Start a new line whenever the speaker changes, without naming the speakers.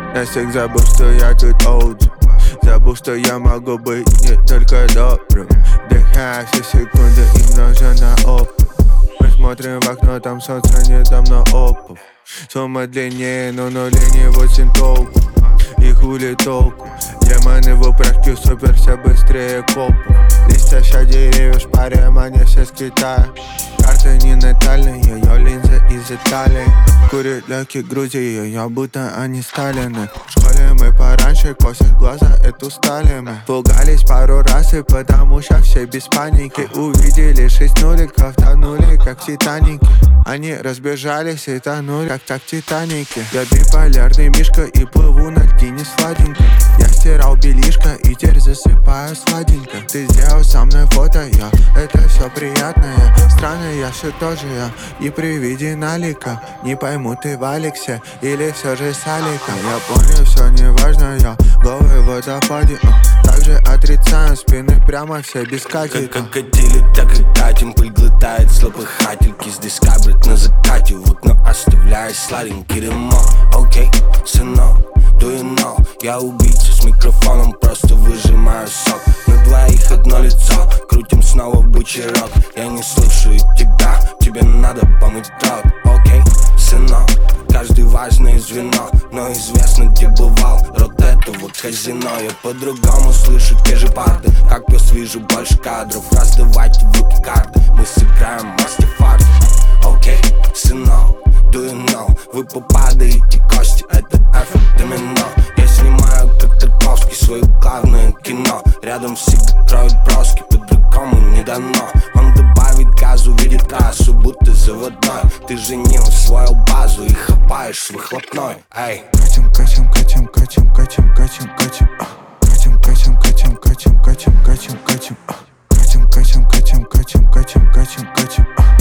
Я всех забыл, что я тут OG. Забыл, что я могу быть не только добрым. Вдыхая все секунды и множа на опыт. Мы смотрим в окно, там солнце, не там на опов. Сумма длиннее, но нулей не очень толку. И хули толку? Демоны в упряжке, супер, все быстрее копов. Листья деревьев, шпарим, они все с Китая. Карты не натальные, ее линза из Италии. Курит легкий Грузии, я будто они Сталины. В школе мы пораньше косят глаза, это устали мы. Пугались пару раз, и потому что все без паники. Увидели 6 нуликов, тонули как в Титанике. Они разбежались и тонули, как в Титанике. Я биполярный мишка и плыву на дне сладенько. Я стирал белишко и теперь засыпаю сладенько. Ты сделал со мной фото, я, это все приятное. Странно, я все тоже я, и при виде налика не пойму, ты в Алексе или все же с Аликом. Я понял, все не важно, я голый в водопаде. Также отрицаю спины прямо все без катика.
Как катили, так и катим. Пыль глотает слабохательки. Здесь кабрит на закате. В окно оставляя сладенький ремонт. Окей, сынок, do you know? Я убийца с микрофоном, просто выжимаю сок. На двоих одно лицо, крутим снова бучерок. Я не слушаю тебя, тебе надо помыть рот. Окей, сынок, каждый важное звено, но известно, где бывал рот этого казино. Я по-другому слышу те же парты, как пес вижу больше кадров. Раздавайте в руки карты, мы сыграем мастер-фарт. Окей, сынок, do you know? Вы попадаете кости, это эффект домино. Я снимаю как Тарковский свое главное кино. Рядом всегда кроют броски, по-другому не дано. Он добавит газу, видит трассу, будто заводной. Ты же не усвоил базу и хапаешь с выхлопной. Эй,
катим, катим, катим, катим, катим, катим, катим. Катим, катим, катим, катим, катим, катим, катим. Катим, катим, катим, катим, катим, катим, катим.